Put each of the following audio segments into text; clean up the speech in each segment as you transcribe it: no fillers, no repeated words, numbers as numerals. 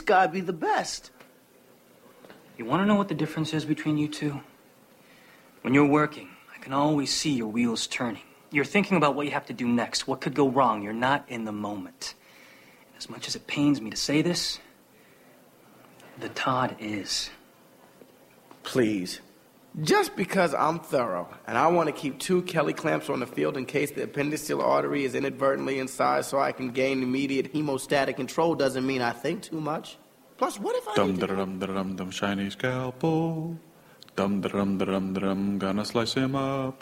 gotta be the best. You want to know what the difference is between you two? When you're working, I can always see your wheels turning. You're thinking about what you have to do next, what could go wrong. You're not in the moment. And as much as it pains me to say this, the Todd is. Please. Just because I'm thorough and I want to keep 2 Kelly clamps on the field in case the appendiceal artery is inadvertently incised so I can gain immediate hemostatic control doesn't mean I think too much. Plus, what if I Dum shiny scalpel. Dum gonna slice him up.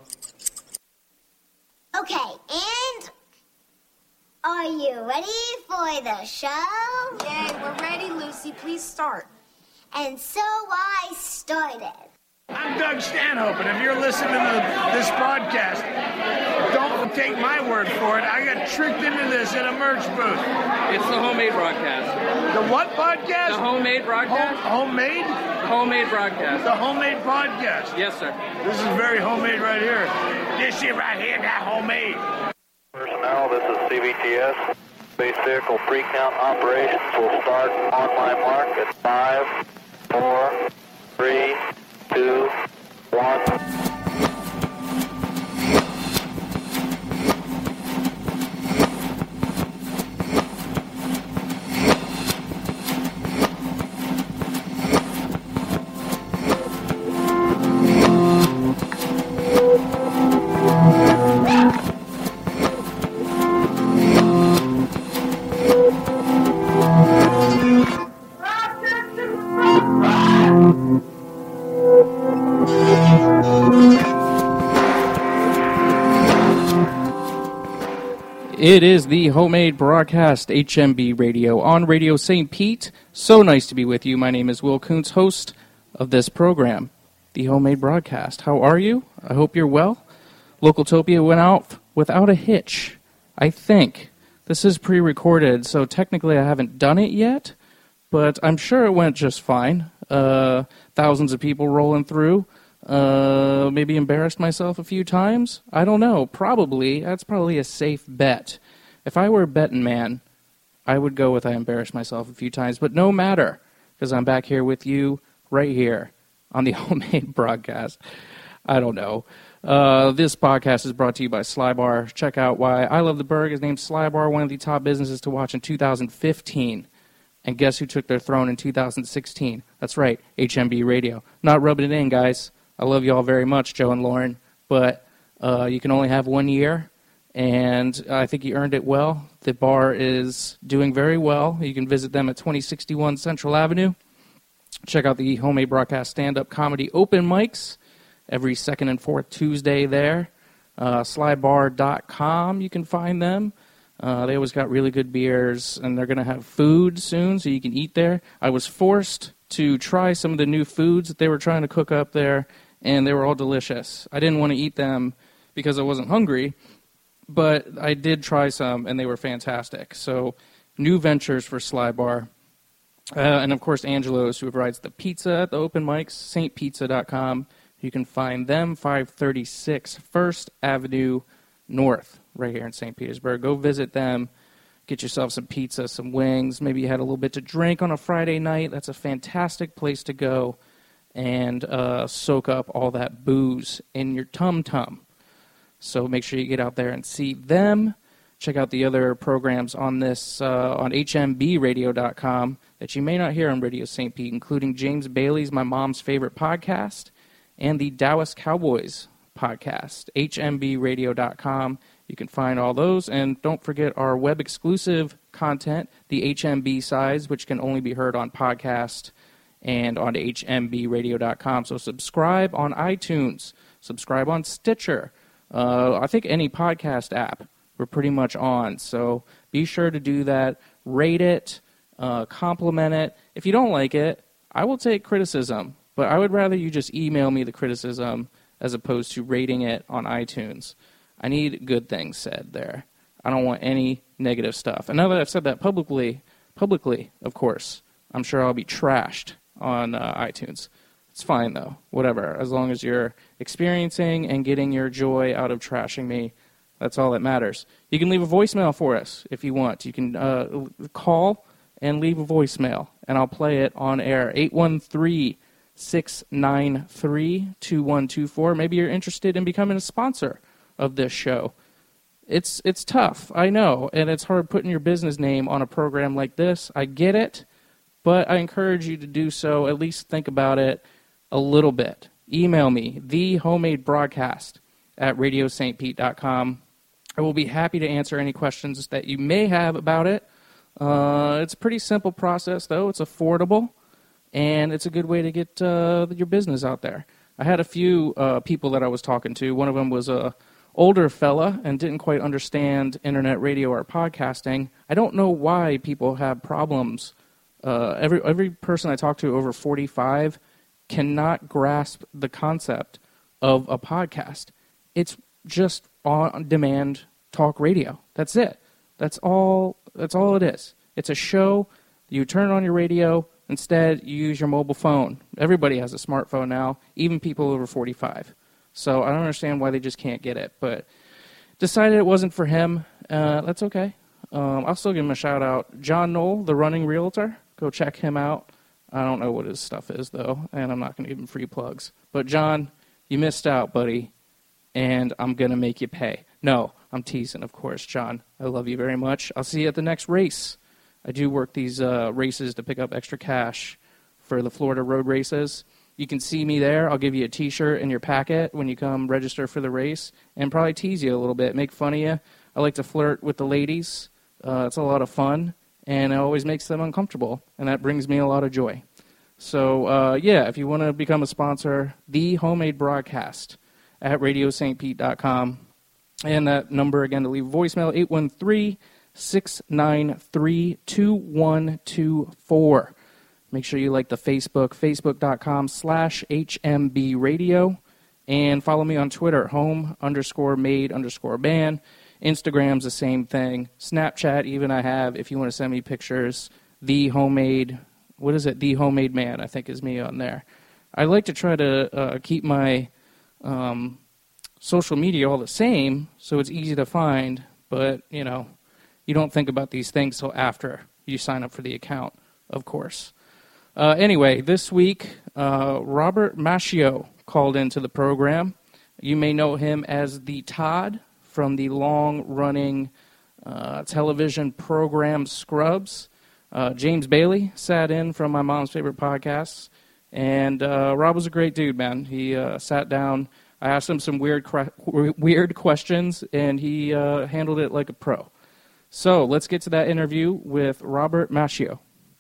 Okay, and are you ready for the show? Yay, we're ready, Lucy. Please start. And so I started. I'm Doug Stanhope, and if you're listening to this broadcast, don't take my word for it. I got tricked into this in a merch booth. It's the Homemade Broadcast. The what podcast? The Homemade Broadcast. Homemade? Homemade Broadcast. The Homemade Broadcast. Yes, sir. This is very homemade right here. This shit right here, that homemade. Personnel, this is CVTS. Space vehicle pre-count operations will start on my mark at 5, 4, 3, 2, 1. It is the Homemade Broadcast, HMB Radio, on Radio St. Pete. So nice to be with you. My name is Will Kuntz, host of this program, the Homemade Broadcast. How are you? I hope you're well. Localtopia went out without a hitch, I think. This is pre-recorded, so technically I haven't done it yet, but I'm sure it went just fine. Thousands of people rolling through. Maybe embarrassed myself a few times. I don't know. Probably. That's probably a safe bet. If I were a betting man, I would go with I embarrassed myself a few times. But no matter, because I'm back here with you right here on the Homemade Broadcast. I don't know. This podcast is brought to you by Slybar. Check out why I Love the Burg is named Slybar, one of the top businesses to watch in 2015. And guess who took their throne in 2016? That's right, HMB Radio. Not rubbing it in, guys. I love you all very much, Joe and Lauren, but you can only have 1 year, and I think you earned it well. The bar is doing very well. You can visit them at 2061 Central Avenue. Check out the Homemade Broadcast stand-up comedy open mics every second and fourth Tuesday there. Slybar.com, you can find them. They always got really good beers, and they're going to have food soon, so you can eat there. I was forced to try some of the new foods that they were trying to cook up there, and they were all delicious. I didn't want to eat them because I wasn't hungry, but I did try some, and they were fantastic. So, new ventures for Slybar. And, of course, Angelo's, who provides the pizza at the open mics, stpizza.com. You can find them, 536 First Avenue North, right here in St. Petersburg. Go visit them. Get yourself some pizza, some wings. Maybe you had a little bit to drink on a Friday night. That's a fantastic place to go and soak up all that booze in your tum-tum. So make sure you get out there and see them. Check out the other programs on this on hmbradio.com that you may not hear on Radio St. Pete, including James Bailey's My Mom's Favorite Podcast and the Dallas Cowboys podcast, hmbradio.com. You can find all those, and don't forget our web-exclusive content, the HMB sides, which can only be heard on podcast and on hmbradio.com. So subscribe on iTunes, subscribe on Stitcher. I think any podcast app we're pretty much on, so be sure to do that. Rate it, compliment it. If you don't like it, I will take criticism, but I would rather you just email me the criticism as opposed to rating it on iTunes. I need good things said there. I don't want any negative stuff. And now that I've said that publicly, of course, I'm sure I'll be trashed on iTunes. It's fine, though. Whatever. As long as you're experiencing and getting your joy out of trashing me, that's all that matters. You can leave a voicemail for us if you want. You can call and leave a voicemail, and I'll play it on air. 813-693-2124. Maybe you're interested in becoming a sponsor of this show. It's tough, I know, and it's hard putting your business name on a program like this. I get it, but I encourage you to do so. At least think about it a little bit. Email me, thehomemade.broadcast@radiostpete.com. I will be happy to answer any questions that you may have about it. It's a pretty simple process, though. It's affordable, and it's a good way to get your business out there. I had a few people that I was talking to. One of them was a older fella and didn't quite understand internet radio or podcasting. I don't know why people have problems. Every person I talk to over 45 cannot grasp the concept of a podcast. It's just on-demand talk radio. That's it. That's all it is. It's a show. You turn on your radio. Instead, you use your mobile phone. Everybody has a smartphone now, even people over 45. So I don't understand why they just can't get it. But decided it wasn't for him. That's okay. I'll still give him a shout-out. John Knoll, the running realtor. Go check him out. I don't know what his stuff is, though, and I'm not going to give him free plugs. But, John, you missed out, buddy, and I'm going to make you pay. No, I'm teasing, of course, John. I love you very much. I'll see you at the next race. I do work these races to pick up extra cash for the Florida road races. You can see me there. I'll give you a T-shirt in your packet when you come register for the race and probably tease you a little bit, make fun of you. I like to flirt with the ladies. It's a lot of fun, and it always makes them uncomfortable, and that brings me a lot of joy. So, if you want to become a sponsor, The Homemade Broadcast at radiostpete.com. And that number, again, to leave a voicemail, 813-693-2124. Make sure you like the Facebook, facebook.com/HMB Radio. And follow me on Twitter, home_made_band. Instagram's the same thing. Snapchat, even I have, if you want to send me pictures. The Homemade Man, I think is me on there. I like to try to keep my social media all the same, so it's easy to find, but, you don't think about these things till after you sign up for the account, of course. Anyway, this week, Robert Macchio called into the program. You may know him as the Todd from the long-running television program Scrubs. James Bailey sat in from my mom's favorite podcasts, and Rob was a great dude, man. He sat down. I asked him some weird questions, and he handled it like a pro. So let's get to that interview with Robert Macchio.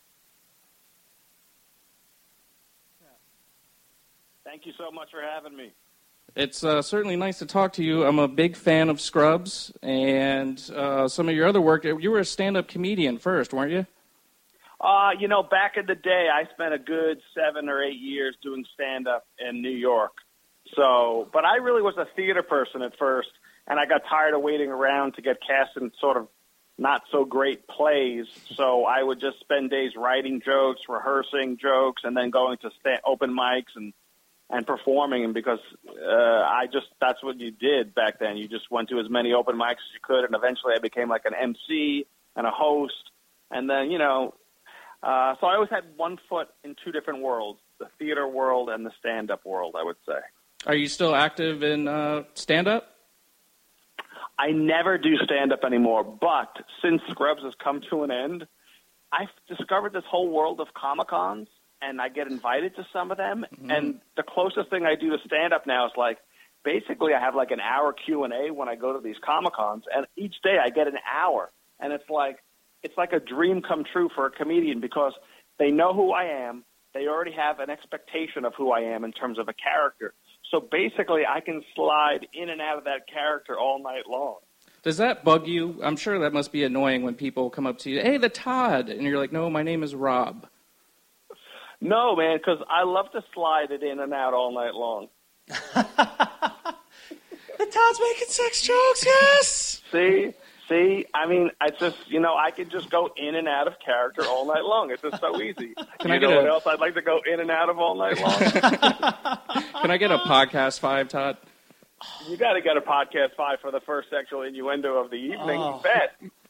Thank you so much for having me. It's certainly nice to talk to you. I'm a big fan of Scrubs and some of your other work. You were a stand-up comedian first, weren't you? Back in the day, I spent a good 7 or 8 years doing stand-up in New York. So, but I really was a theater person at first, and I got tired of waiting around to get cast in sort of not-so-great plays. So I would just spend days writing jokes, rehearsing jokes, and then going to open mics and performing. And because that's what you did back then. You just went to as many open mics as you could, and eventually I became like an MC and a host. And then, so I always had one foot in two different worlds, the theater world and the stand-up world, I would say. Are you still active in stand-up? I never do stand-up anymore, but since Scrubs has come to an end, I've discovered this whole world of Comic-Cons, and I get invited to some of them, and the closest thing I do to stand-up now is basically I have an hour Q&A when I go to these Comic-Cons, and each day I get an hour, and it's like a dream come true for a comedian because they know who I am, they already have an expectation of who I am in terms of a character. So basically, I can slide in and out of that character all night long. Does that bug you? I'm sure that must be annoying when people come up to you, hey, the Todd, and you're like, no, my name is Rob. No, man, because I love to slide it in and out all night long. The Todd's making sex jokes, yes! See, I mean, I just, I could just go in and out of character all night long. It's just so easy. What else I'd like to go in and out of all night long? Can I get a podcast 5, Todd? You got to get a podcast 5 for the first sexual innuendo of the evening. Oh. Bet.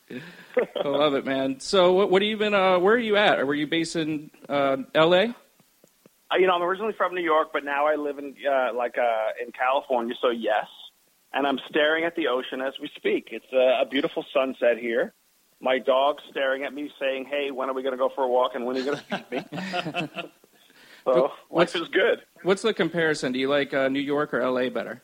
I love it, man. So what have you been, where are you at? Were you based in L.A.? I'm originally from New York, but now I live in California, so yes. And I'm staring at the ocean as we speak. It's a beautiful sunset here. My dog's staring at me saying, hey, when are we going to go for a walk and when are you going to feed me? So life is good. What's the comparison? Do you like New York or L.A. better?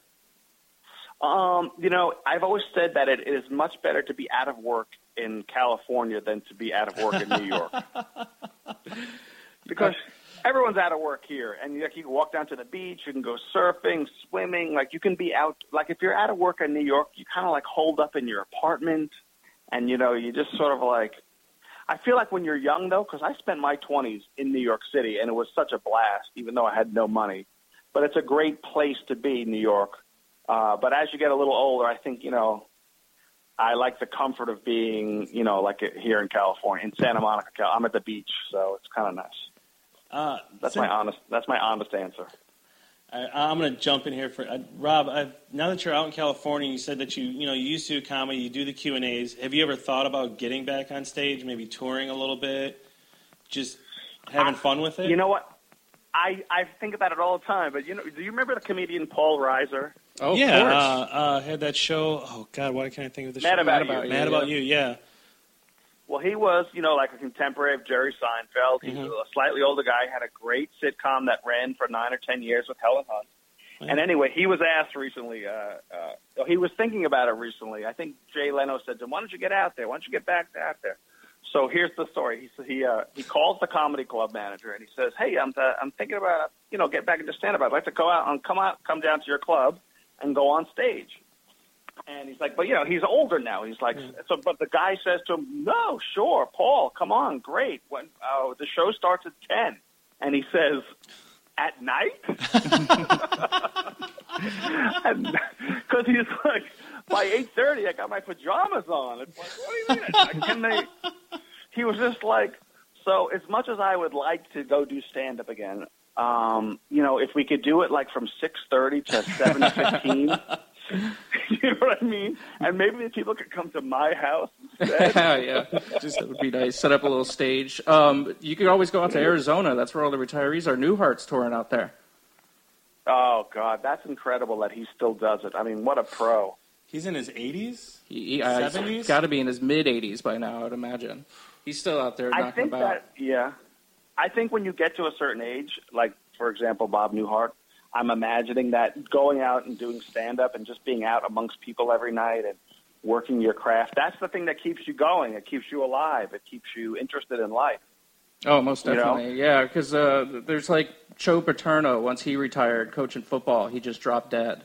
I've always said that it is much better to be out of work in California than to be out of work in New York. Because everyone's out of work here, and you can walk down to the beach, you can go surfing, swimming, you can be out. If you're out of work in New York, you kind of holed up in your apartment, and you just sort of I feel like when you're young though, because I spent my 20s in New York City, and it was such a blast, even though I had no money. But it's a great place to be, New York. But as you get a little older, I think, I like the comfort of being, here in California, in Santa Monica. I'm at the beach, so it's kind of nice. That's my honest answer. I'm going to jump in here for Rob. Now that you're out in California, you said that you used to do comedy, you do the Q&As. Have you ever thought about getting back on stage, maybe touring a little bit, just having fun with it? You know what? I think about it all the time. But do you remember the comedian Paul Reiser? Oh, yeah. Had that show. Oh God, why can't I think of the show? Mad About You. Yeah. Well, he was, a contemporary of Jerry Seinfeld. He was a slightly older guy, had a great sitcom that ran for 9 or 10 years with Helen Hunt. Yeah. And anyway, he was asked recently, he was thinking about it recently. I think Jay Leno said to him, why don't you get out there? Why don't you get back out there? So here's the story. He calls the comedy club manager, and he says, hey, I'm thinking about, get back into stand-up. I'd like to go out and come down to your club and go on stage. And he's like, but, he's older now. He's like, but the guy says to him, no, sure, Paul, come on, great. When the show starts at 10. And he says, at night? Because he's like, by 8:30, I got my pajamas on. It's like, what do you mean? He was just like, so as much as I would like to go do stand-up again, if we could do it from 6:30 to 7:15, you know what I mean? And maybe the people could come to my house instead. Yeah, just that would be nice. Set up a little stage. You could always go out to Arizona. That's where all the retirees are. Newhart's touring out there. Oh, God, that's incredible that he still does it. I mean, what a pro. He's in his 80s? 70s? He's got to be in his mid-80s by now, I would imagine. He's still out there knocking about. I think when you get to a certain age, for example, Bob Newhart, I'm imagining that going out and doing stand-up and just being out amongst people every night and working your craft, that's the thing that keeps you going. It keeps you alive. It keeps you interested in life. Oh, most definitely. Yeah, because there's Joe Paterno, once he retired coaching football, he just dropped dead.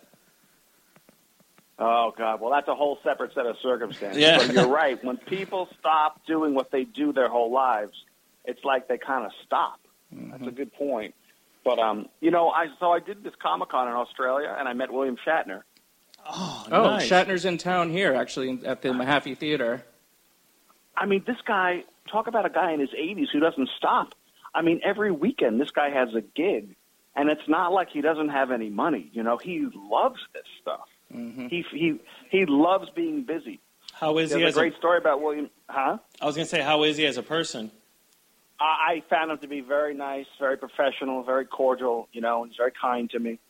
Oh, God. Well, that's a whole separate set of circumstances. Yeah. But you're right. When people stop doing what they do their whole lives, it's like they kind of stop. Mm-hmm. That's a good point. But, I did this Comic-Con in Australia, and I met William Shatner. Oh, nice. Shatner's in town here, actually, at the Mahaffey Theater. I mean, this guy, talk about a guy in his 80s who doesn't stop. I mean, every weekend this guy has a gig, and it's not like he doesn't have any money. He loves this stuff. Mm-hmm. He loves being busy. How is he? There's a great story about William. Huh? I was going to say, how is he as a person? I found him to be very nice, very professional, very cordial. He's very kind to me.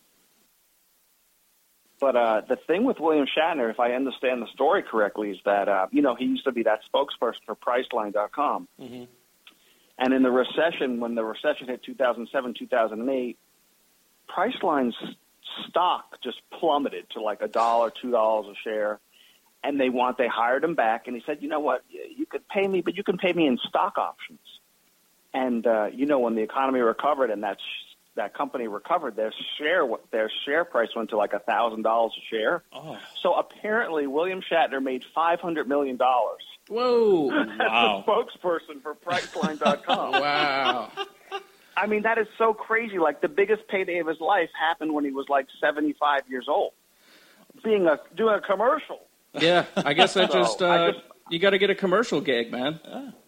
But the thing with William Shatner, if I understand the story correctly, is that he used to be that spokesperson for Priceline.com. Mm-hmm. And in the recession, when the recession hit 2007, 2008, Priceline's stock just plummeted to $1, $2 a share, and they hired him back, and he said, you know what, you could pay me, but you can pay me in stock options. And when the economy recovered and that company recovered, their share price went to $1,000 a share. Oh. So apparently, William Shatner made $500 million. Whoa! As a spokesperson for Priceline.com. Wow. I mean, that is so crazy. The biggest payday of his life happened when he was 75 years old, doing a commercial. Yeah, I guess that you got to get a commercial gig, man.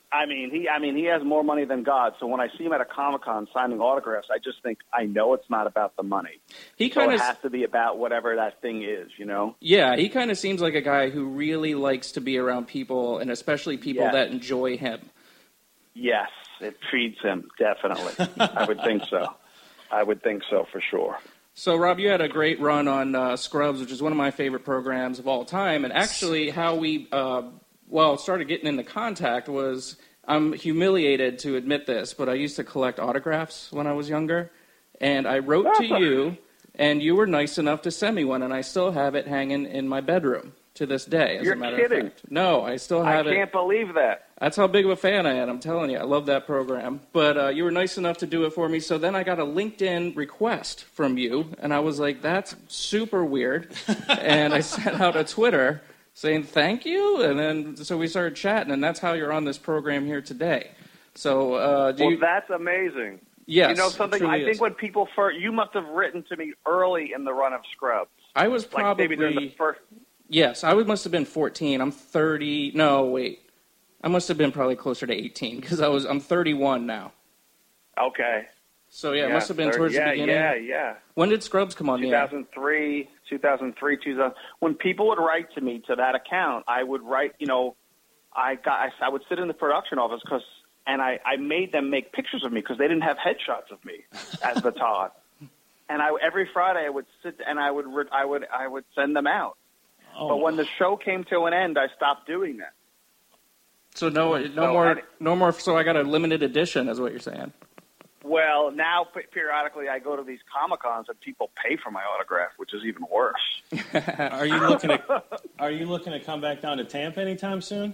I mean, he has more money than God. So when I see him at a Comic-Con signing autographs, I just think I know it's not about the money. He so kind it of has to be about whatever that thing is, you know? Yeah, he kind of seems like a guy who really likes to be around people, and especially people that enjoy him. Yes, it feeds him, definitely. I would think so. I would think so for sure. So, Rob, you had a great run on Scrubs, which is one of my favorite programs of all time. And actually, how we started getting into contact was, I'm humiliated to admit this, but I used to collect autographs when I was younger. And I wrote to you, and you were nice enough to send me one, and I still have it hanging in my bedroom to this day, as a matter of fact. No, I still have it. I can't believe that. That's how big of a fan I am, I'm telling you. I love that program. But you were nice enough to do it for me, so then I got a LinkedIn request from you, and I was like, that's super weird. And I sent out a Twitter saying thank you, and then so we started chatting, and that's how you're on this program here today. So that's amazing. Yes, you know something? I think when people first, you must have written to me early in the run of Scrubs. I was probably maybe the first. Yes, I must have been 14. I'm 30. No, wait. I must have been probably closer to 18 because I'm 31 now. Okay. So it must have been towards the beginning. Yeah. When did Scrubs come on the air? 2003, 2000. When people would write to me to that account, I would write. You know, I would sit in the production office and I made them make pictures of me because they didn't have headshots of me as the Todd. And every Friday I would sit and I would send them out. Oh. But when the show came to an end, I stopped doing that. So no more. So I got a limited edition, is what you're saying. Well, now periodically I go to these Comic-Cons and people pay for my autograph, which is even worse. Are you looking to come back down to Tampa anytime soon?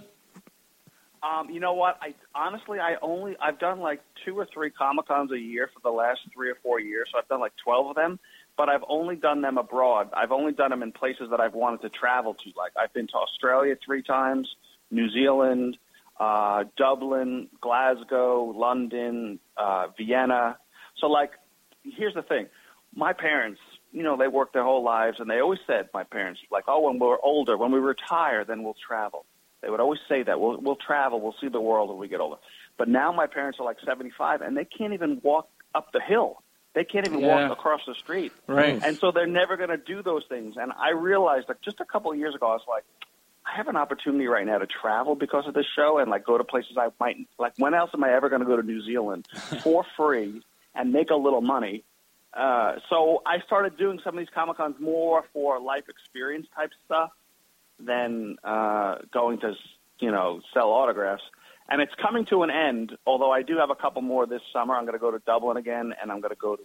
You know what? I've done like 2 or 3 Comic-Cons a year for the last 3 or 4 years, so I've done like 12 of them. But I've only done them abroad. I've only done them in places that I've wanted to travel to. Like I've been to Australia 3 times, New Zealand, Dublin, Glasgow, London, Vienna. So like, here's the thing. My parents, you know, they worked their whole lives, and they always said, my parents, like, oh, when we're older, when we retire, then we'll travel. They would always say that. We'll travel. We'll see the world when we get older. But now my parents are like 75, and they can't even walk up the hill. They can't even walk across the street. Right. And so they're never going to do those things. And I realized that just a couple of years ago, I was like, I have an opportunity right now to travel because of this show and, like, go to places I might – like, when else am I ever going to go to New Zealand for free and make a little money? So I started doing some of these Comic-Cons more for life experience type stuff than going to, you know, sell autographs. And it's coming to an end, although I do have a couple more this summer. I'm going to go to Dublin again, and I'm going to go to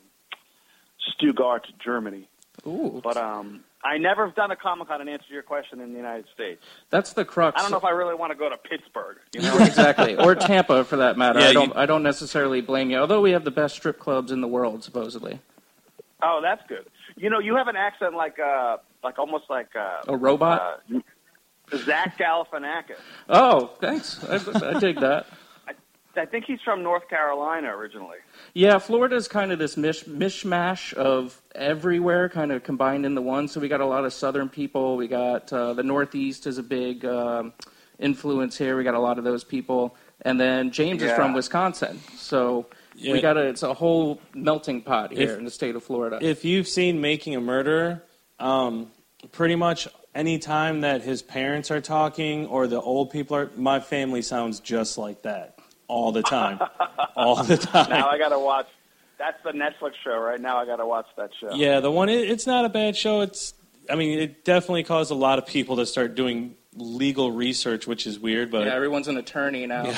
Stuttgart, Germany. Ooh. But I never have done a Comic-Con in answer to your question in the United States. That's the crux. I don't know if I really want to go to Pittsburgh. You know? Exactly. Or Tampa, for that matter. Yeah, I don't necessarily blame you, although we have the best strip clubs in the world, supposedly. Oh, that's good. You know, you have an accent like almost like a robot? Zach Galifianakis. Oh, thanks. I dig that. I think he's from North Carolina originally. Yeah, Florida's kind of this mishmash of everywhere kind of combined into one. So we got a lot of southern people. We got the Northeast is a big influence here. We got a lot of those people. And then James is from Wisconsin. So we got it's a whole melting pot here in the state of Florida. If you've seen Making a Murderer, pretty much any time that his parents are talking or the old people are, my family sounds just like that all the time. All the time. Now I got to watch. That's the Netflix show right now. I got to watch that show. Yeah, the one, it's not a bad show. It definitely caused a lot of people to start doing legal research, which is weird. But yeah, everyone's an attorney now.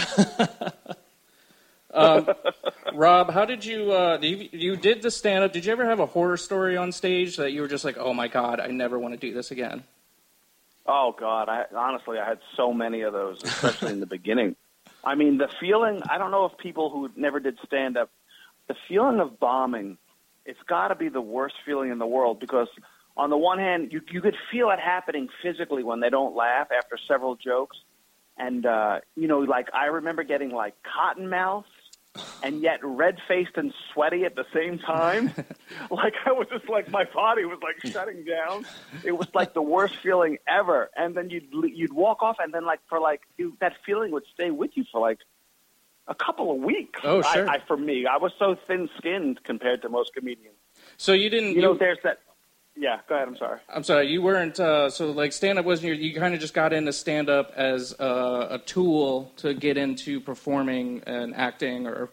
Rob, how did you did the stand-up. Did you ever have a horror story on stage that you were just like, oh, my God, I never want to do this again? Oh, God. Honestly, I had so many of those, especially in the beginning. I mean, the feeling, I don't know if people who never did stand-up, the feeling of bombing, it's got to be the worst feeling in the world because on the one hand, you could feel it happening physically when they don't laugh after several jokes. And, like I remember getting like cotton mouth and yet red-faced and sweaty at the same time. Like I was just like, my body was like shutting down. It was like the worst feeling ever. And then you'd walk off, and then that feeling would stay with you for like a couple of weeks. Oh, sure. For me, I was so thin-skinned compared to most comedians. So you didn't... there's that... Yeah, go ahead, I'm sorry. I'm sorry, you weren't... so, like, stand-up wasn't you kind of just got into stand-up as a tool to get into performing and acting, or...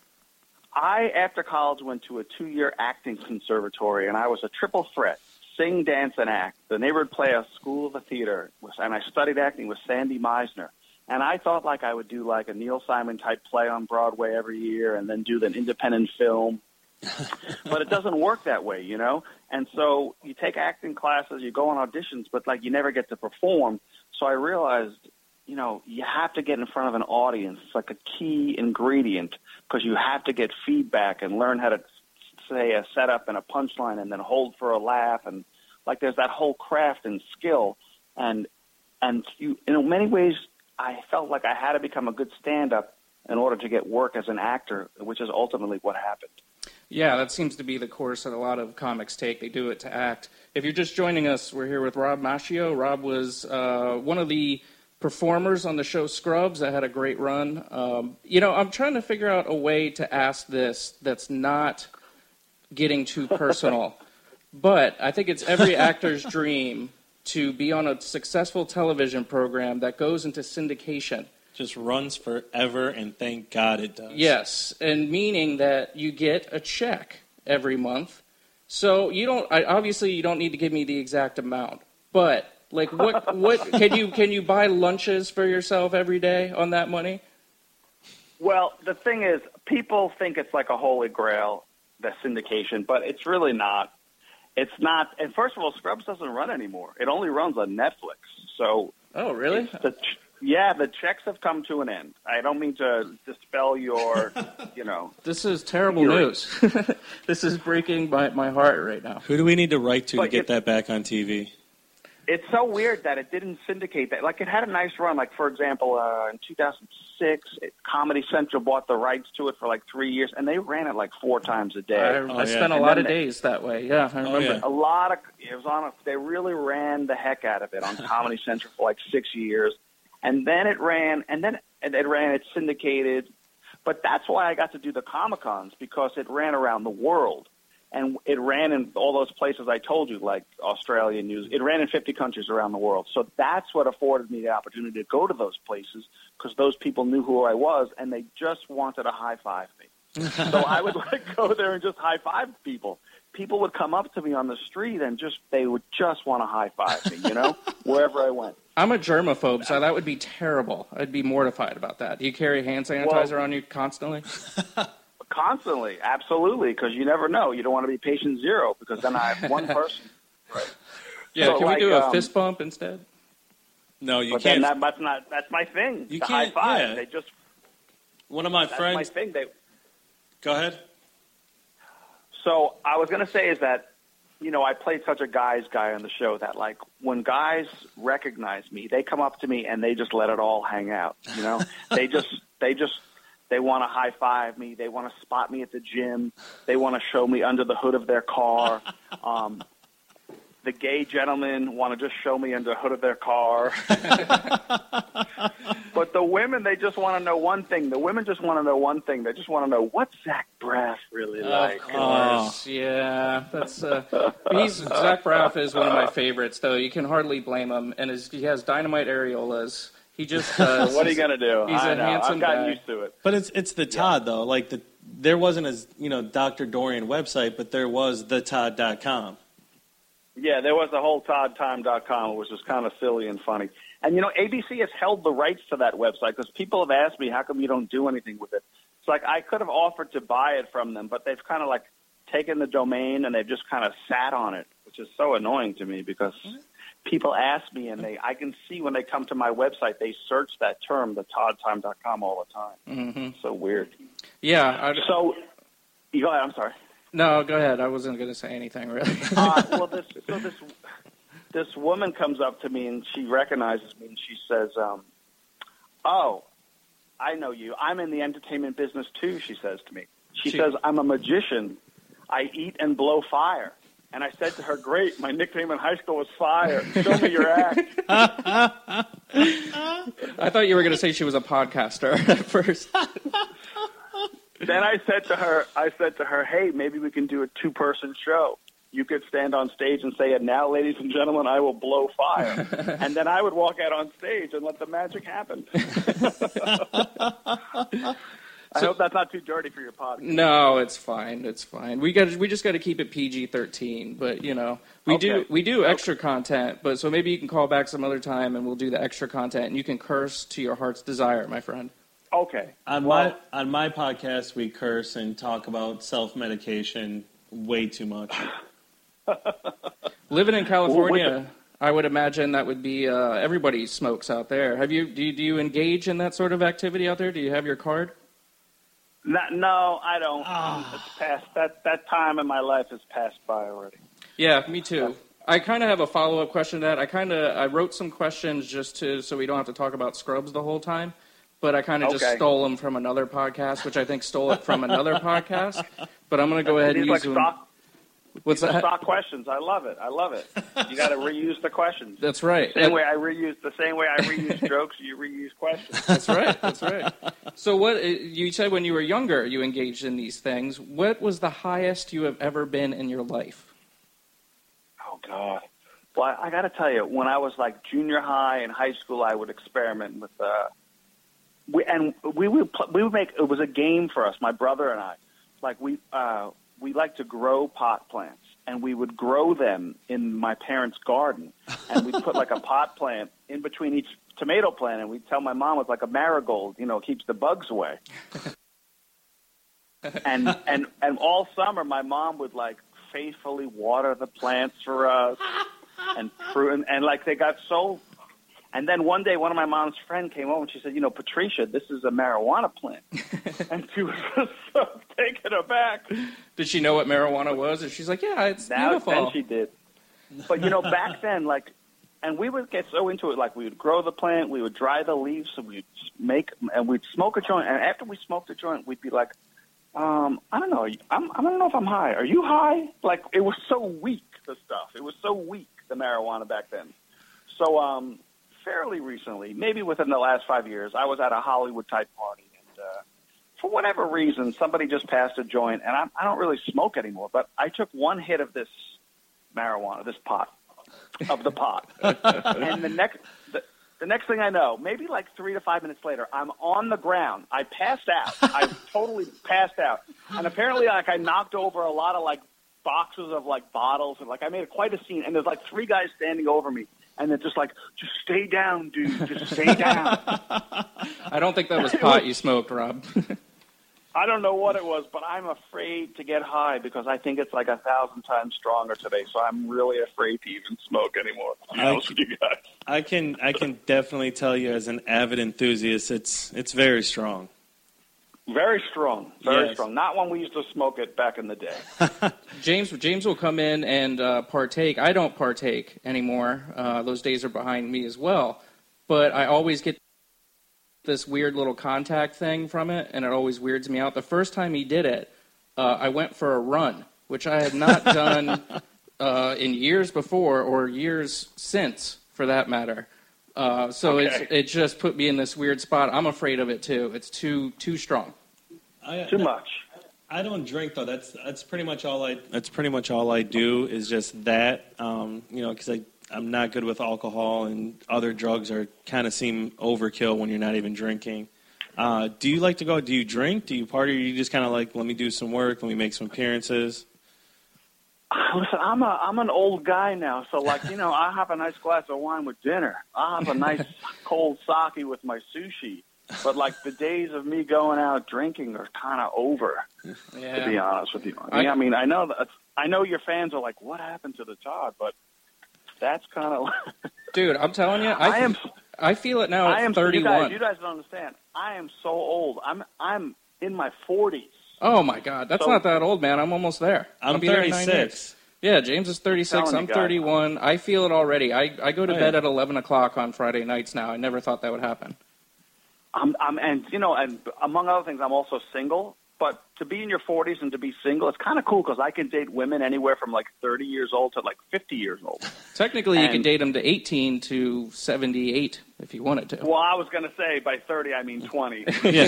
I, after college, went to a 2-year acting conservatory, and I was a triple threat: sing, dance, and act. The neighborhood play a school of the theater, and I studied acting with Sandy Meisner. And I thought like I would do like a Neil Simon type play on Broadway every year, and then do an independent film. But it doesn't work that way, you know? And so you take acting classes, you go on auditions, but like you never get to perform. So I realized, you know, you have to get in front of an audience. It's like a key ingredient, because you have to get feedback and learn how to say a setup and a punchline and then hold for a laugh. And like there's that whole craft and skill. And you, in many ways, I felt like I had to become a good stand-up in order to get work as an actor, which is ultimately what happened. Yeah, that seems to be the course that a lot of comics take. They do it to act. If you're just joining us, we're here with Rob Macchio. Rob was one of the performers on the show Scrubs that had a great run. I'm trying to figure out a way to ask this that's not getting too personal. But I think it's every actor's dream to be on a successful television program that goes into syndication. Just runs forever, and thank God it does. Yes, and meaning that you get a check every month. So obviously you don't need to give me the exact amount, but like what can you buy lunches for yourself every day on that money? Well, the thing is, people think it's like a holy grail, the syndication, but it's really not. It's not. And first of all, Scrubs doesn't run anymore. It only runs on Netflix. So. Oh, really? The checks have come to an end. I don't mean to dispel your, This is terrible news. This is breaking my heart right now. Who do we need to write to get that back on TV? It's so weird that it didn't syndicate that. Like, it had a nice run. Like, for example, in 2006, Comedy Central bought the rights to it for like 3 years, and they ran it like 4 times a day. I spent a lot of days that way. Yeah, I remember. A lot of it was on. They really ran the heck out of it on Comedy Central for like 6 years, and then it ran, It's syndicated, but that's why I got to do the Comic-Cons, because it ran around the world. And it ran in all those places I told you, like Australia, It ran in 50 countries around the world. So that's what afforded me the opportunity to go to those places, because those people knew who I was, and they just wanted to high-five me. So I would go there and just high-five people. People would come up to me on the street, and they would just want to high-five me, wherever I went. I'm a germaphobe, so that would be terrible. I'd be mortified about that. Do you carry hand sanitizer on you constantly? Constantly, absolutely, because you never know. You don't want to be patient zero, because then I have one person. Right. Yeah, so can we do a fist bump instead? No, you but can't. Then that's my thing. You the can't. High five. Yeah. They just. One of my friends. That's my thing. Go ahead. So I was going to say is that, I played such a guy's guy on the show that, like, when guys recognize me, they come up to me and they just let it all hang out. They want to high-five me. They want to spot me at the gym. They want to show me under the hood of their car. The gay gentlemen want to just show me under the hood of their car. But the women, they just want to know one thing. The women just want to know one thing. They just want to know, what's Zach Braff really like? Of course, yeah. That's Zach Braff is one of my favorites, though. You can hardly blame him. And he has dynamite areolas. He just does. What are you gonna do? He's a handsome guy. I've gotten used to it. But it's the Todd though. Like there wasn't a Dr. Dorian website, but there was thetodd.com. Yeah, there was the whole ToddTime.com, which was kind of silly and funny. And ABC has held the rights to that website, because people have asked me, how come you don't do anything with it? It's like I could have offered to buy it from them, but they've kind of like taken the domain and they've just kind of sat on it, which is so annoying to me, because people ask me, and I can see when they come to my website, they search that term, the ToddTime.com, all the time. Mm-hmm. So weird. Yeah. So, you go ahead. I'm sorry. No, go ahead. I wasn't going to say anything, really. This woman comes up to me, and she recognizes me, and she says, "Oh, I know you. I'm in the entertainment business too, she says to me. She says, I'm a magician. I eat and blow fire. And I said to her, great, my nickname in high school was Fire. Show me your act. I thought you were going to say she was a podcaster at first. Then I said to her, hey, maybe we can do a 2-person show. You could stand on stage and say, and now, ladies and gentlemen, I will blow fire. And then I would walk out on stage and let the magic happen. I hope that's not too dirty for your podcast. No, it's fine. It's fine. We just got to keep it PG-13. But we do extra content. But so maybe you can call back some other time, and we'll do the extra content, and you can curse to your heart's desire, my friend. Okay. On my podcast, we curse and talk about self-medication way too much. Living in California, I would imagine that would be everybody smokes out there. Do you engage in that sort of activity out there? Do you have your card? No, I don't. It's past that time in my life has passed by already. Yeah, me too. I kind of have a follow-up question to that. I wrote some questions just so we don't have to talk about Scrubs the whole time, but I kind of just stole them from another podcast, which I think stole it from another podcast. But I'm going to go ahead and use them. What's that? Stock questions. I love it. You got to reuse the questions. That's right. The same way I reuse jokes, you reuse questions. That's right. So what you said when you were younger, you engaged in these things. What was the highest you have ever been in your life? Oh God. Well, I got to tell you, when I was like junior high and high school, I would experiment with. We would make. It was a game for us, my brother and I. Like we like to grow pot plants, and we would grow them in my parents' garden, and we'd put like a pot plant in between each tomato plant, and we'd tell my mom it's like a marigold, keeps the bugs away. and all summer, my mom would like faithfully water the plants for us, and prune, and like they got so. And then one day, one of my mom's friends came over and she said, Patricia, this is a marijuana plant. And she was so taken aback. Did she know what marijuana was? And she's like, yeah, it's beautiful. Then she did. But, back then, and we would get so into it, like we would grow the plant, we would dry the leaves, and we'd smoke a joint. And after we smoked a joint, we'd be like, I don't know. I don't know if I'm high. Are you high? Like, it was so weak, the stuff. It was so weak, the marijuana back then. So, fairly recently, maybe within the last 5 years, I was at a Hollywood-type party, and for whatever reason, somebody just passed a joint, and I don't really smoke anymore, but I took one hit of this marijuana, this pot, of the pot, and the next thing I know, maybe like 3 to 5 minutes later, I'm on the ground. I passed out. I totally passed out, and apparently, like, I knocked over a lot of, like, boxes of, like, bottles, and, like, I made quite a scene, and there's, like, 3 guys standing over me. And they're just like, just stay down, dude. Just stay down. I don't think that was pot you smoked, Rob. I don't know what it was, but I'm afraid to get high because I think it's like 1,000 times stronger today. So I'm really afraid to even smoke anymore. To be honest with you guys. I can definitely tell you as an avid enthusiast, it's very strong. Very strong. Very Yes. strong. Not when we used to smoke it back in the day. James will come in and partake. I don't partake anymore. Those days are behind me as well. But I always get this weird little contact thing from it, and it always weirds me out. The first time he did it, I went for a run, which I had not done in years before or years since, for that matter. It just put me in this weird spot. I'm afraid of it too. It's too strong. Too much. I don't drink though. That's pretty much all I do is just that. Because I'm not good with alcohol, and other drugs kind of seem overkill when you're not even drinking. Do you like to go? Do you drink? Do you party? Or you just kind of like, let me do some work, let me make some appearances? Listen, I'm an old guy now, so I have a nice glass of wine with dinner. I have a nice cold sake with my sushi. But the days of me going out drinking are kind of over. To be honest with you, I mean, I know your fans are like, "What happened to the Todd?" But that's kind of. Dude, I'm telling you, I feel it now at 31. You guys don't understand. I am so old. I'm in my 40s. Oh, my God. That's not that old, man. I'm almost there. I'm 36. Yeah, James is 36. I'm 31. I feel it already. I go to bed at 11 o'clock on Friday nights now. I never thought that would happen. and among other things, I'm also single. But to be in your 40s and to be single, it's kind of cool because I can date women anywhere from like 30 years old to like 50 years old. Technically, you can date them to 18 to 78 if you wanted to. Well, I was going to say by 30, I mean 20. Yeah.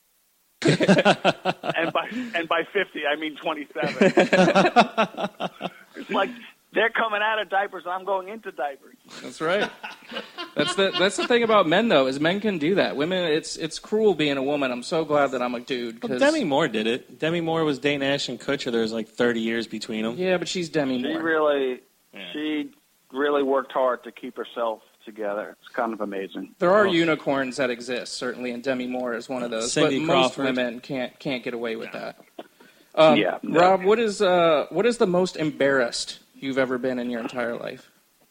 and by 50, I mean 27. It's like they're coming out of diapers, I'm going into diapers. That's right. That's the thing about men, though, is men can do that. Women, it's cruel being a woman. I'm so glad that I'm a dude. Well, Demi Moore did it. Demi Moore was dating Ashton Kutcher. There was like 30 years between them. Yeah, but she's Demi Moore. She really worked hard to keep herself together. It's kind of amazing. There are unicorns that exist, certainly, and Demi Moore is one of those. Cindy but Crawford. Most women can't get away with that. No. Rob, what is the most embarrassed you've ever been in your entire life?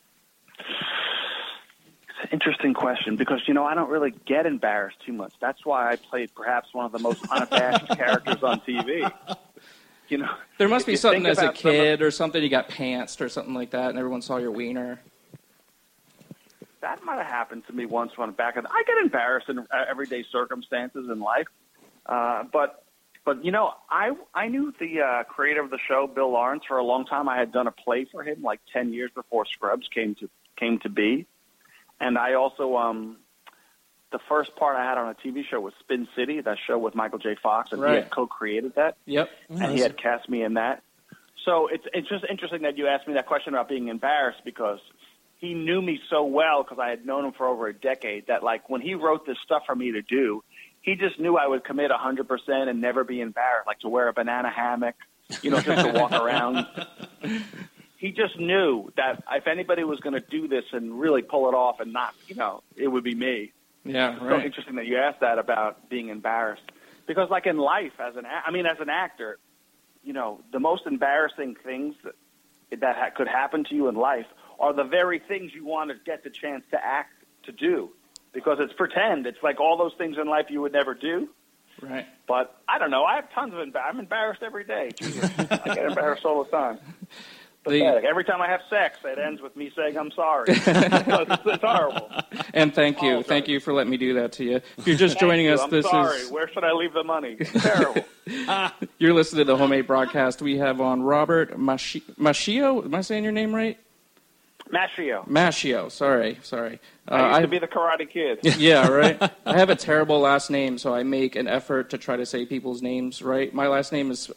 It's an interesting question because, I don't really get embarrassed too much. That's why I played perhaps one of the most unabashed characters on TV. There must be something as a kid or something. You got pantsed or something like that, and everyone saw your wiener. That might have happened to me once when I get embarrassed in everyday circumstances in life. But I knew the creator of the show, Bill Lawrence, for a long time. I had done a play for him like 10 years before Scrubs came to be. And I also, the first part I had on a TV show was Spin City, that show with Michael J. Fox, and Right. he had co-created that. Yep. And he had cast me in that. So it's just interesting that you asked me that question about being embarrassed because he knew me so well because I had known him for over a decade that, like, when he wrote this stuff for me to do, he just knew I would commit 100% and never be embarrassed, like to wear a banana hammock, just to walk around. He just knew that if anybody was going to do this and really pull it off and not, it would be me. Yeah, It's right. so interesting that you asked that about being embarrassed. Because, like, in life, as an actor, the most embarrassing things that could happen to you in life are the very things you want to get the chance to act to do. Because it's pretend. It's like all those things in life you would never do. Right. But I don't know. I have tons of I'm embarrassed every day. Jesus. I get embarrassed all the time. Pathetic. Every time I have sex, it ends with me saying I'm sorry. It's horrible. And thank you. Thank you for letting me do that to you. If you're just joining us, I'm sorry. Where should I leave the money? It's terrible. You're listening to the Homemade Broadcast. We have on Robert Machio. Am I saying your name right? Machio. Sorry. I used to be the Karate Kid. Yeah, right. I have a terrible last name, so I make an effort to try to say people's names right. My last name is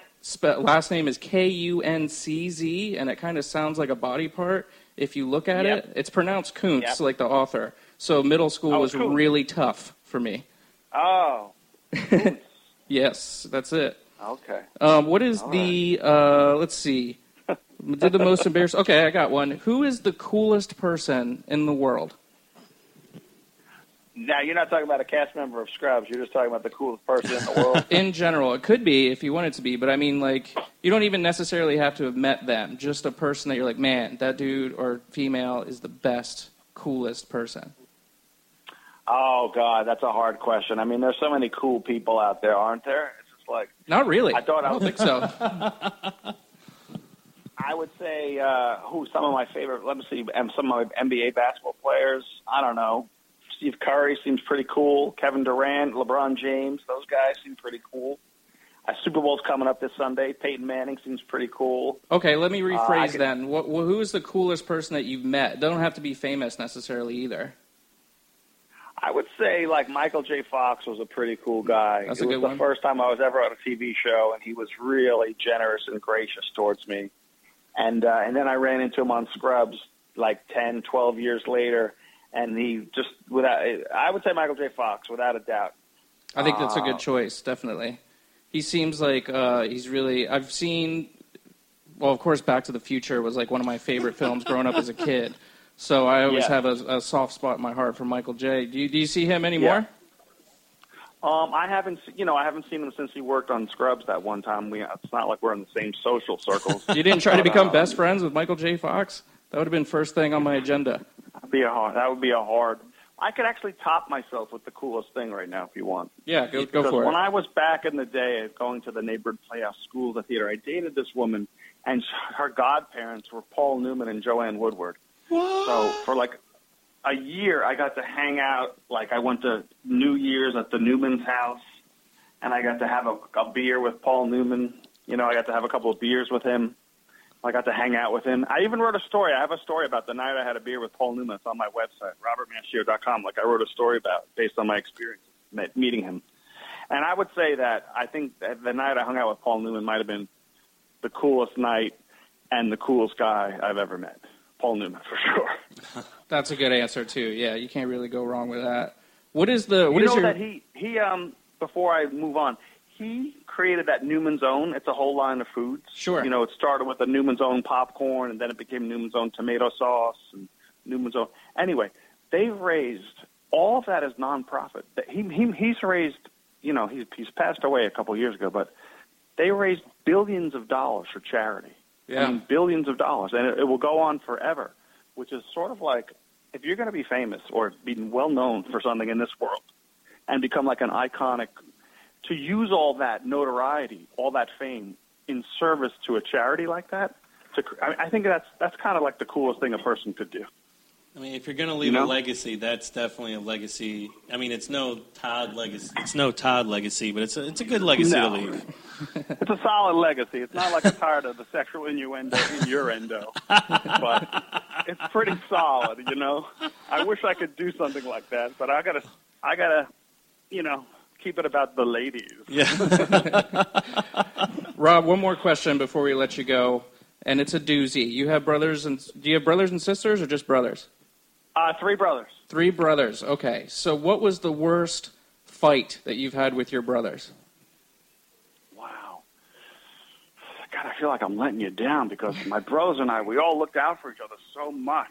Kuncz, and it kind of sounds like a body part. If you look at it, it's pronounced Kuntz, like the author. So middle school was really tough for me. Oh. Yes, that's it. Okay. What is let's see. Did the most embarrassing... Okay, I got one. Who is the coolest person in the world? Now, you're not talking about a cast member of Scrubs. You're just talking about the coolest person in the world. In general. It could be if you want it to be. But, I mean, like, you don't even necessarily have to have met them. Just a person that you're like, man, that dude or female is the best, coolest person. Oh, God, that's a hard question. I mean, there's so many cool people out there, aren't there? It's just like... Not really. I don't think so. I would say some of my favorite, let me see, some of my NBA basketball players. I don't know. Steve Curry seems pretty cool. Kevin Durant, LeBron James, those guys seem pretty cool. Super Bowl's coming up this Sunday. Peyton Manning seems pretty cool. Okay, let me rephrase then. Who is the coolest person that you've met? They don't have to be famous necessarily either. I would say, like, Michael J. Fox was a pretty cool guy. That's it a was good the one. first time I was ever on a TV show, and he was really generous and gracious towards me. And then I ran into him on Scrubs like 10, 12 years later, and he just, I would say Michael J. Fox, without a doubt. I think that's a good choice, definitely. He seems like he's really, I've seen, well, of course, Back to the Future was like one of my favorite films growing up as a kid. So I always have a soft spot in my heart for Michael J. Do you see him anymore? I haven't seen him since he worked on Scrubs that one time. It's not like we're in the same social circles. You didn't try to become best friends with Michael J. Fox? That would have been first thing on my agenda. That would be a hard. I could actually top myself with the coolest thing right now if you want. Yeah, go because for it. When I was back in the day going to the neighborhood playhouse school, the theater, I dated this woman, and her godparents were Paul Newman and Joanne Woodward. What? So for like a year I got to hang out. Like I went to New Year's at the Newman's house, and I got to have a beer with Paul Newman. You know, I got to have a couple of beers with him. I got to hang out with him. I even wrote a story. I have a story about the night I had a beer with Paul Newman. It's on my website, robertmashio.com. Like I wrote a story about it based on my experience meeting him. And I would say that I think that the night I hung out with Paul Newman might have been the coolest night and the coolest guy I've ever met. Paul Newman, for sure. That's a good answer, too. Yeah, you can't really go wrong with that. What is that he before I move on, he created that Newman's Own. It's a whole line of foods. Sure. You know, it started with the Newman's Own popcorn, and then it became Newman's Own tomato sauce and Newman's Own. Anyway, they've raised all of that as nonprofit. He's raised, you know, he's passed away a couple of years ago, but they raised billions of dollars for charity. Yeah. I mean, billions of dollars, and it will go on forever, which is sort of like if you're going to be famous or be well known for something in this world and become like an iconic, to use all that notoriety, all that fame in service to a charity like that, I think that's kind of like the coolest thing a person could do. I mean, if you're going to leave a legacy, that's definitely a legacy. I mean, it's no Todd legacy. It's no Todd legacy, but it's a good legacy to leave. It's a solid legacy. It's not like I'm tired of the sexual innuendo in your endo, but it's pretty solid. You know, I wish I could do something like that, but I gotta, you know, keep it about the ladies. Yeah. Rob, one more question before we let you go, and it's a doozy. You have do you have brothers and sisters, or just brothers? 3 brothers. 3 brothers. Okay. So what was the worst fight that you've had with your brothers? Wow. God, I feel like I'm letting you down because my brothers and I, we all looked out for each other so much.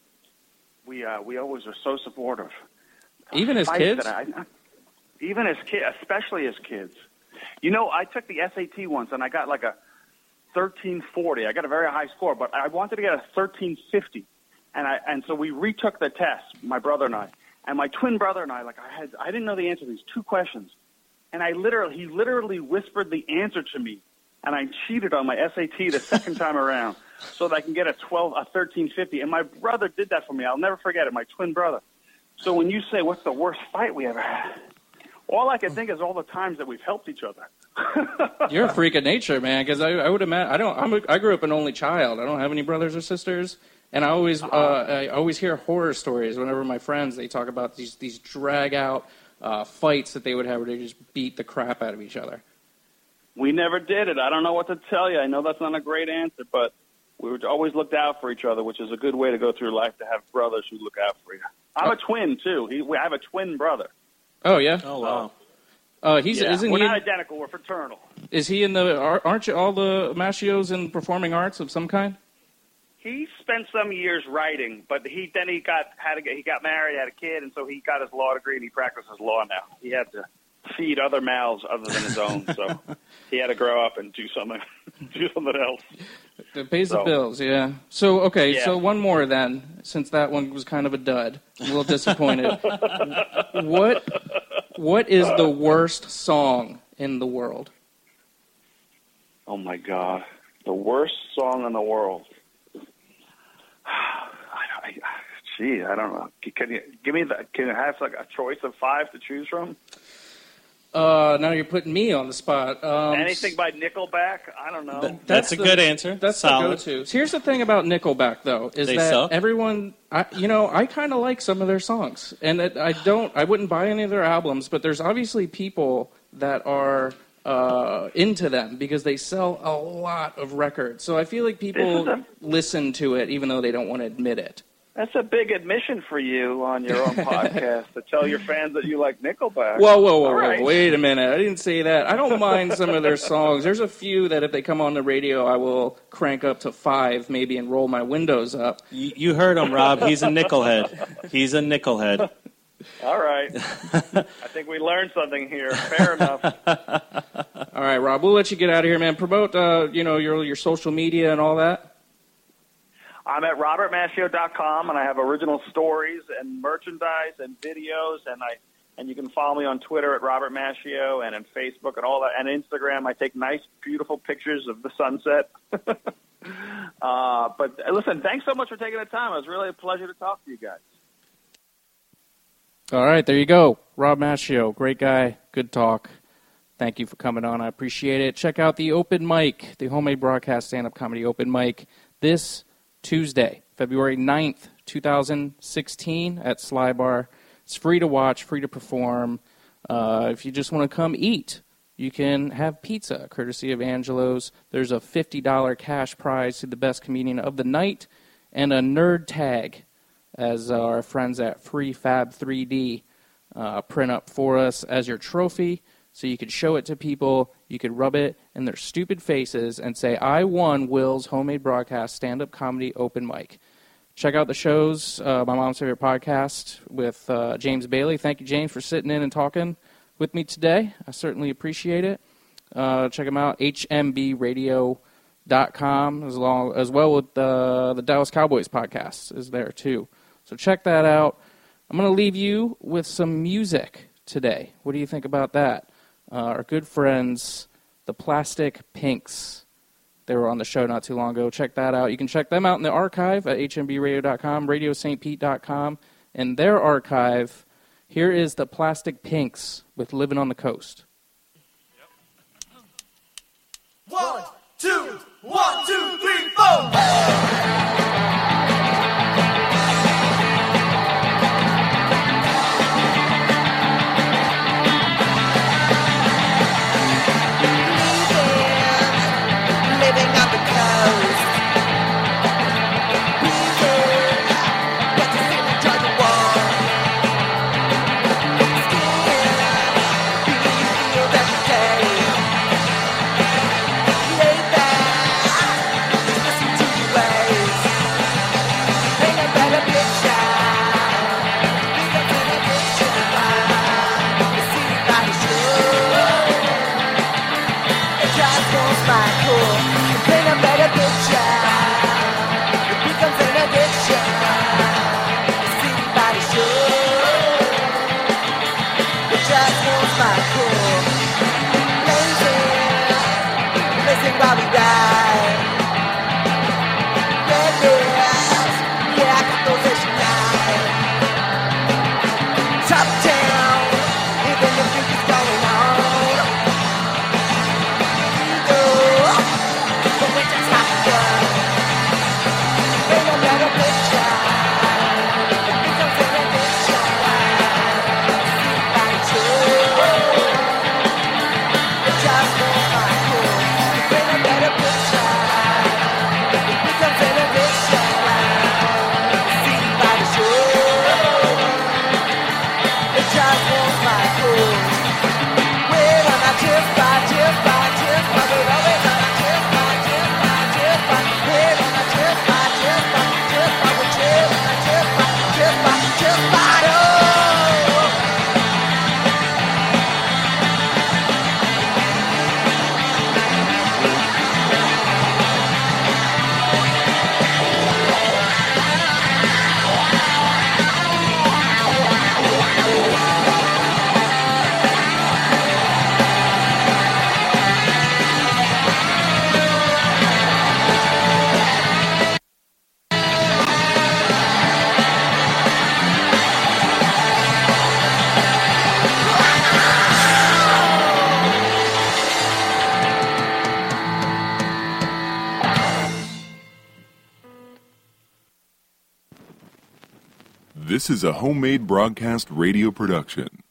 We always are so supportive. Even as kids? Even as kids, especially as kids. You know, I took the SAT once and I got like a 1340. I got a very high score, but I wanted to get a 1350. And so we retook the test, my brother and I. And my twin brother and I, I didn't know the answer to these 2 questions. And he literally whispered the answer to me. And I cheated on my SAT the second time around so that I can get a 1350. And my brother did that for me. I'll never forget it, my twin brother. So when you say, what's the worst fight we ever had? All I can think is all the times that we've helped each other. You're a freak of nature, man, because I would imagine, I grew up an only child. I don't have any brothers or sisters. And I always hear horror stories whenever my friends, they talk about these drag-out fights that they would have where they just beat the crap out of each other. We never did it. I don't know what to tell you. I know that's not a great answer, but we always looked out for each other, which is a good way to go through life, to have brothers who look out for you. I'm a twin, too. I have a twin brother. Oh, yeah? Oh, wow. Isn't we're he not identical. We're fraternal. Is he in aren't you all the Mascios in performing arts of some kind? He spent some years writing, but he got married, had a kid, and so he got his law degree and he practices law now. He had to feed other mouths other than his own, so he had to grow up and do something else. It pays the bills, yeah. So okay, So one more then, since that one was kind of a dud, a little disappointed. What is the worst song in the world? Oh my God, the worst song in the world. I don't know. Can I have like a choice of 5 to choose from? Now you're putting me on the spot. Anything by Nickelback? I don't know. That's a good answer. That's solid. The go-to. Here's the thing about Nickelback, though, is they that suck? everyone, I kind of like some of their songs, and I wouldn't buy any of their albums, but there's obviously people that are into them because they sell a lot of records. So I feel like people listen to it even though they don't want to admit it. That's a big admission for you on your own podcast to tell your fans that you like Nickelback. Whoa, wait a minute. I didn't say that. I don't mind some of their songs. There's a few that if they come on the radio, I will crank up to 5 maybe and roll my windows up. You heard him, Rob. He's a nickelhead. He's a nickelhead. All right. I think we learned something here. Fair enough. All right, Rob, we'll let you get out of here, man. Promote, your social media and all that. I'm at robertmashio.com, and I have original stories and merchandise and videos, and you can follow me on Twitter at Robert Mashio and on Facebook and all that, and Instagram. I take nice, beautiful pictures of the sunset. But listen, thanks so much for taking the time. It was really a pleasure to talk to you guys. All right, there you go. Rob Maschio, great guy, good talk. Thank you for coming on. I appreciate it. Check out the open mic, the Homemade Broadcast stand-up comedy open mic, this Tuesday, February 9th, 2016 at Sly Bar. It's free to watch, free to perform. If you just want to come eat, you can have pizza, courtesy of Angelo's. There's a $50 cash prize to the best comedian of the night and a nerd tag, as our friends at Freefab 3D print up for us as your trophy, so you could show it to people, you could rub it in their stupid faces and say, I won Will's Homemade Broadcast stand-up comedy open mic. Check out the shows, My Mom's Favorite Podcast with James Bailey. Thank you, James, for sitting in and talking with me today. I certainly appreciate it. Check them out, hmbradio.com, as well with the Dallas Cowboys podcast is there, too. So check that out. I'm going to leave you with some music today. What do you think about that? Our good friends, the Plastic Pinks. They were on the show not too long ago. Check that out. You can check them out in the archive at hmbradio.com, radiostpete.com. In their archive, here is the Plastic Pinks with Living on the Coast. 1, 2, 1, 2, 3, 4. This is a Homemade Broadcast radio production.